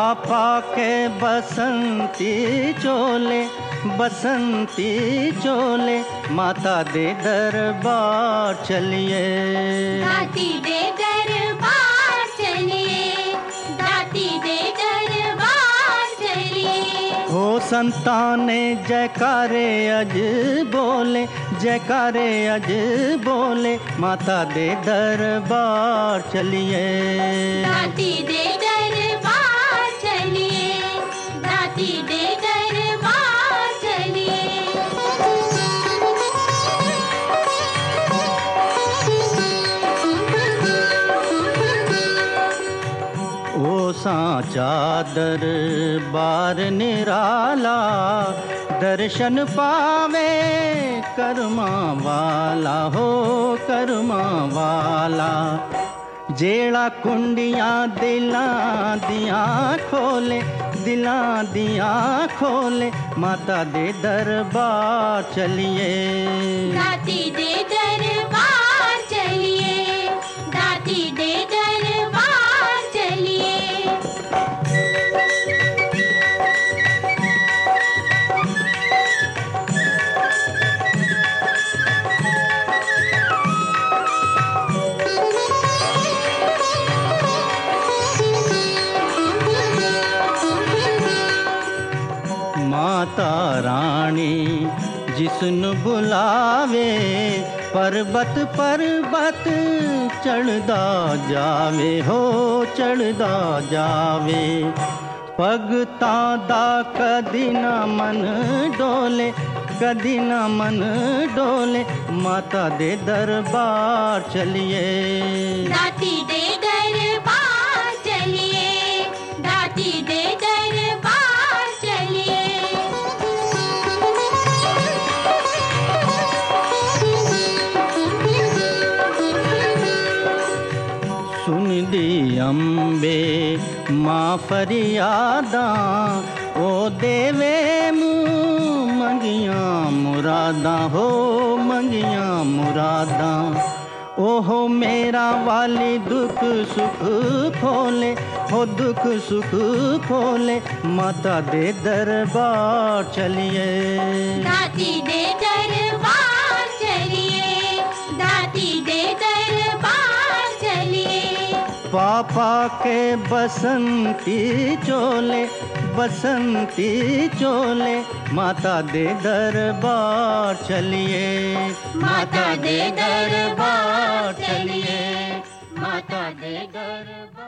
पापा के बसंती चोले, बसंती चोले, माता दे दरबार चलिए। दाती दे दरबार चलिए, दाती दे दरबार चलिए। हो संताने जयकारे अज बोले, जयकारे अज बोले, माता दे दरबार चलिए। दाती दे दरबार चलिए, दाती दे दरबार चलिए। ओ सांचा दरबार निराला, दर्शन पावे कर्मा वाला, हो कर्मा वाला। जेड़ा कुंडियां दिलां दियां खोले, दिलां दियां खोले, माता दे दरबार चलिए। दाती दे दरबार चलिए, दाती दे दरबार चलिए। माता रानी जिसनु बुलावे, पर्वत पर्वत चढ़दा जावे, हो चढ़दा जावे। भगतां दा कदी ना मन डोले, कदी ना मन डोले, माता दे दरबार चलिए। दाती दे दरबार चलिए, दाती दे दरबार चलिए। सुन दी अम्बे मां फरियादां, ओ देवे मुँह मंगियां मुरादां, हो मंगियां मुरादां। ओहो मेरा वाली दुख सुख खोले, हो दुख सुख खोले, माता दे दरबार चलिए। दाती दे दरबार चलिए, दाती दे दरबार चलिए। पापा के बसंती चोले, बसंती चोले, माता दे दरबार चलिए। माता दे दरबार चलिए, माता दे दरबार।